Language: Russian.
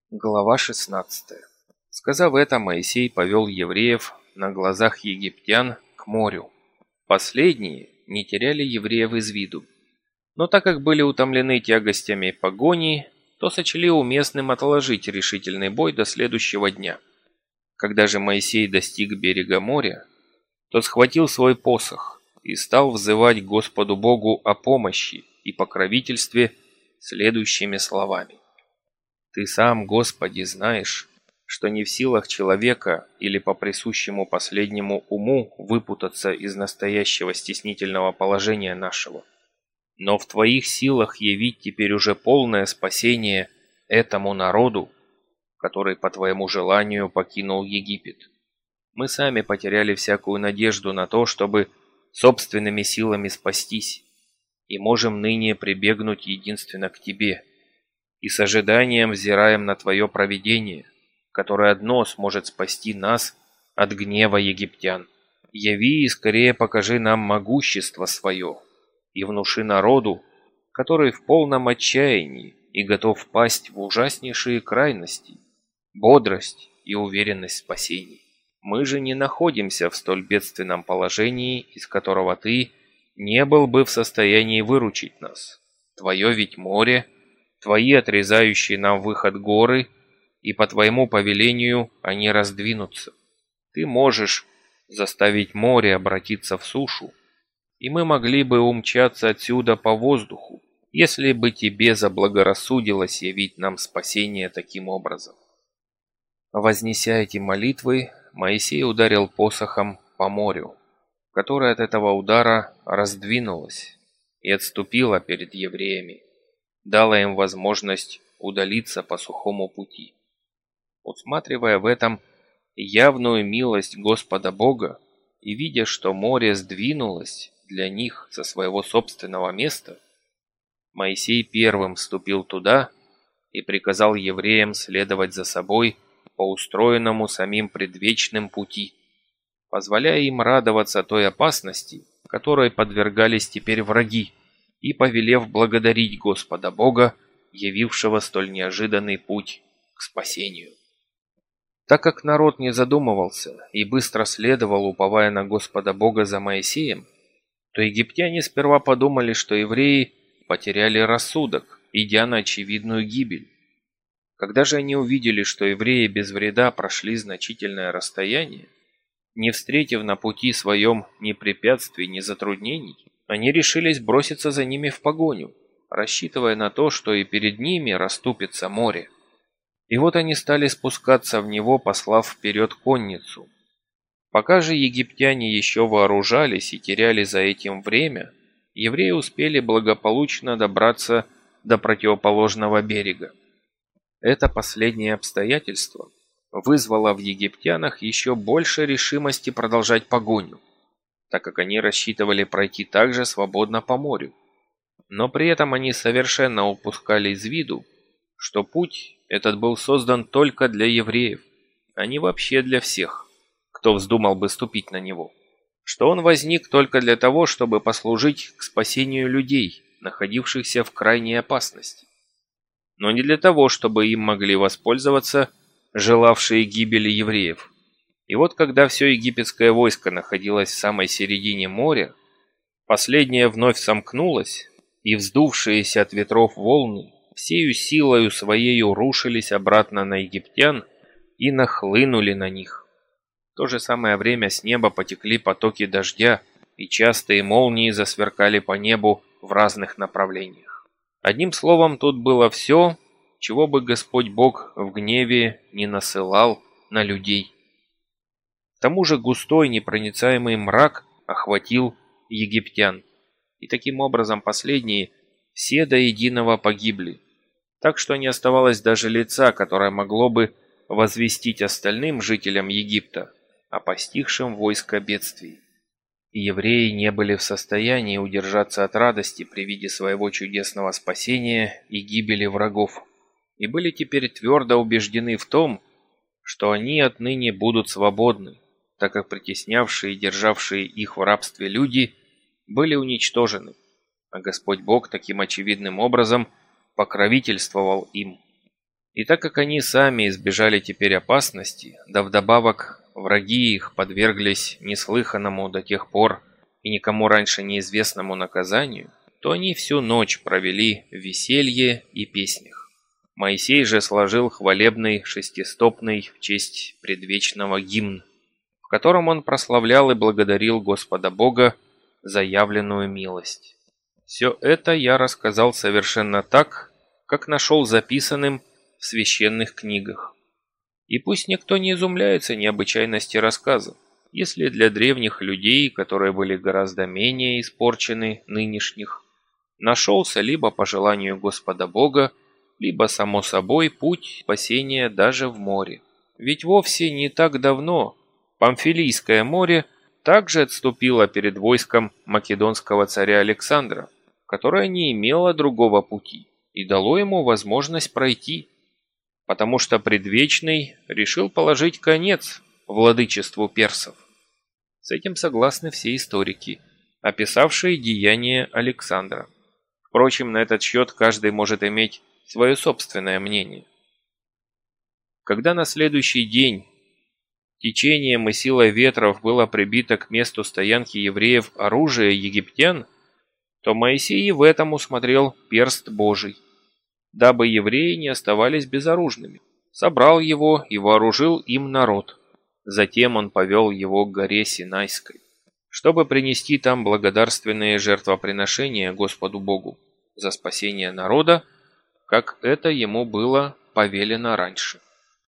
Глава 16. Сказав это, Моисей повел евреев на глазах египтян к морю. Последние не теряли евреев из виду, но так как были утомлены тягостями погони, то сочли уместным отложить решительный бой до следующего дня. Когда же Моисей достиг берега моря, то схватил свой посох и стал взывать Господу Богу о помощи и покровительстве следующими словами. «Ты сам, Господи, знаешь, что не в силах человека или по присущему последнему уму выпутаться из настоящего стеснительного положения нашего. Но в Твоих силах явить теперь уже полное спасение этому народу, который по Твоему желанию покинул Египет. Мы сами потеряли всякую надежду на то, чтобы собственными силами спастись, и можем ныне прибегнуть единственно к Тебе, и с ожиданием взираем на Твое провидение, которое одно сможет спасти нас от гнева египтян. Яви и скорее покажи нам могущество свое, и внуши народу, который в полном отчаянии и готов впасть в ужаснейшие крайности, бодрость и уверенность в спасении. Мы же не находимся в столь бедственном положении, из которого Ты не был бы в состоянии выручить нас. Твое ведь море, Твои отрезающие нам выход горы, и по Твоему повелению они раздвинутся. Ты можешь заставить море обратиться в сушу, и мы могли бы умчаться отсюда по воздуху, если бы Тебе заблагорассудилось явить нам спасение таким образом». Вознеся эти молитвы, Моисей ударил посохом по морю, которое от этого удара раздвинулось и отступило перед евреями, дало им возможность удалиться по сухому пути. Усматривая в этом явную милость Господа Бога и видя, что море сдвинулось для них со своего собственного места, Моисей первым вступил туда и приказал евреям следовать за собой по устроенному самим предвечным пути, позволяя им радоваться той опасности, которой подвергались теперь враги, и повелев благодарить Господа Бога, явившего столь неожиданный путь к спасению. Так как народ не задумывался и быстро следовал, уповая на Господа Бога за Моисеем, то египтяне сперва подумали, что евреи потеряли рассудок, идя на очевидную гибель. Когда же они увидели, что евреи без вреда прошли значительное расстояние, не встретив на пути своем ни препятствий, ни затруднений, они решились броситься за ними в погоню, рассчитывая на то, что и перед ними расступится море. И вот они стали спускаться в него, послав вперед конницу. Пока же египтяне еще вооружались и теряли за этим время, евреи успели благополучно добраться до противоположного берега. Это последнее обстоятельство вызвало в египтянах еще больше решимости продолжать погоню, так как они рассчитывали пройти также свободно по морю. Но при этом они совершенно упускали из виду, что путь этот был создан только для евреев, а не вообще для всех, кто вздумал бы ступить на него, что он возник только для того, чтобы послужить к спасению людей, находившихся в крайней опасности, но не для того, чтобы им могли воспользоваться желавшие гибели евреев. И вот когда все египетское войско находилось в самой середине моря, последнее вновь сомкнулось, и вздувшиеся от ветров волны всею силою своею рушились обратно на египтян и нахлынули на них. В то же самое время с неба потекли потоки дождя, и частые молнии засверкали по небу в разных направлениях. Одним словом, тут было все, чего бы Господь Бог в гневе не насылал на людей. К тому же густой непроницаемый мрак охватил египтян, и таким образом последние все до единого погибли, так что не оставалось даже лица, которое могло бы возвестить остальным жителям Египта о постигшем войско бедствии. И евреи не были в состоянии удержаться от радости при виде своего чудесного спасения и гибели врагов, и были теперь твердо убеждены в том, что они отныне будут свободны, так как притеснявшие и державшие их в рабстве люди были уничтожены, а Господь Бог таким очевидным образом покровительствовал им. И так как они сами избежали теперь опасности, да вдобавок враги их подверглись неслыханному до тех пор и никому раньше неизвестному наказанию, то они всю ночь провели в веселье и песнях. Моисей же сложил хвалебный шестистопный в честь предвечного гимн, в котором он прославлял и благодарил Господа Бога за явленную милость. Все это я рассказал совершенно так, как нашел записанным в священных книгах. И пусть никто не изумляется необычайности рассказа, если для древних людей, которые были гораздо менее испорчены нынешних, нашелся либо по желанию Господа Бога, либо само собой путь спасения даже в море. Ведь вовсе не так давно Памфилийское море также отступило перед войском македонского царя Александра, которое не имело другого пути и дало ему возможность пройти, потому что Предвечный решил положить конец владычеству персов. С этим согласны все историки, описавшие деяния Александра. Впрочем, на этот счет каждый может иметь свое собственное мнение. Когда на следующий день течением и силой ветров было прибито к месту стоянки евреев оружие египтян, то Моисей и в этом усмотрел перст Божий, дабы евреи не оставались безоружными. Собрал его и вооружил им народ. Затем он повел его к горе Синайской, чтобы принести там благодарственные жертвоприношения Господу Богу за спасение народа, как это ему было повелено раньше.